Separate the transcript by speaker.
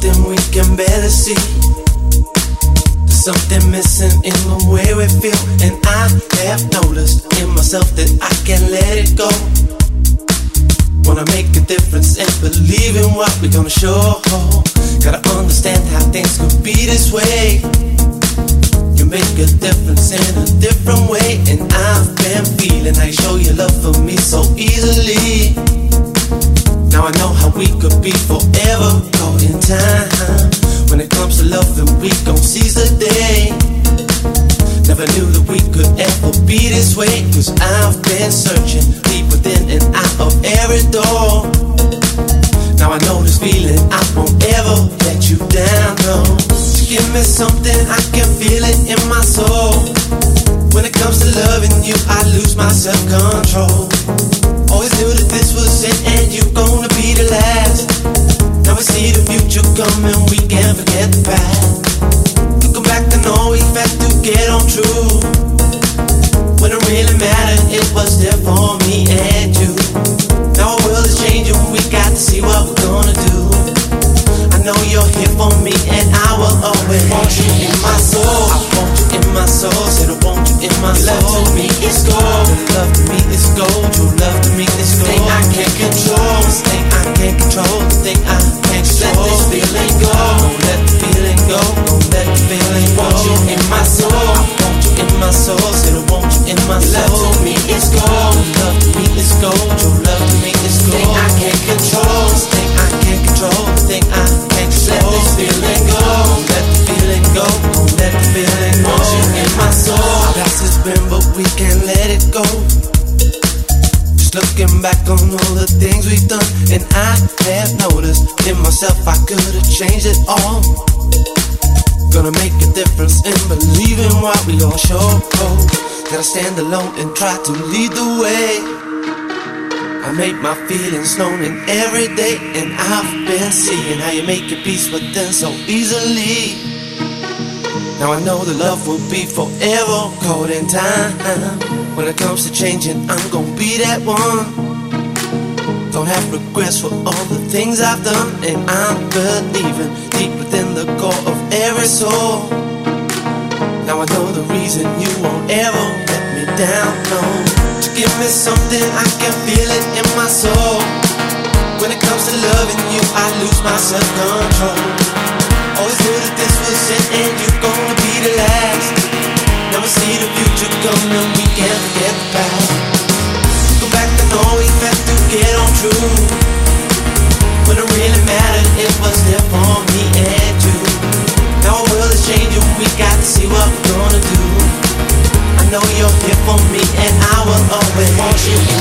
Speaker 1: something we can barely see. There's something missing in the way we feel, and I have noticed in myself that I can't let it go. Wanna make a difference and believe in what we're gonna show. Gotta understand how things could be this way. You make a difference in a different way, and I've been feeling how you show your love for me so easily. Now I know how we could be forever caught in time. When it comes to loving, we gon' seize the day. Never knew that we could ever be this way, 'cause I've been searching deep within and out of every door. Now I know this feeling, I won't ever let you down, no. Give me something, I can feel it in my soul. When it comes to loving you, I lose my self-control. Always knew that this was it and you gonna be the last. Now we see the future coming, we can't forget the past. Looking back, I know we had to get on true. When it really mattered, it was there for me and you. Now our world is changing, we got to see what we're gonna do. I know you're here for me and I will always want you in my soul. I want you in my soul, said I want you in my soul. Love to me is gold, your love to me is gold. Your love to me is gold. Thing I can't control, this thing I can't control, the thing I can't control. Let this feeling go, don't let the feeling go, don't let the feeling go. Want you in my soul, I want you in my soul, said I want you in my soul. Love to me is gold, your love to me is gold. Your love to me is gold. Thing I can't control, this thing I can't control, the thing I can't control. Let this feeling go, don't let the feeling go, don't let the feeling go. Want you in my soul. Past has been, but we can't let it go. Just looking back on all the things we've done, and I have noticed in myself I could have changed it all. Gonna make a difference and believe in what we gon' show. Gotta stand alone and try to lead the way. I make my feelings known in every day, and I've been seeing how you make your peace with them so easily. Now I know the love will be forever caught in time. When it comes to changing, I'm gonna be that one. Don't have regrets for all the things I've done, and I'm believing deep within the core of every soul. Now I know the reason you won't ever let me down, no. Give me something, I can feel it in my soul. When it comes to loving you, I lose my self-control. Always knew that this was it and you're gonna be the last. Now we see the future coming, we can't forget the past. Go back to know we had to get on true. When it really mattered, it was there for me and you. Now our world is changing, we got to see what we're gonna do. I know you're here for me and I will always want you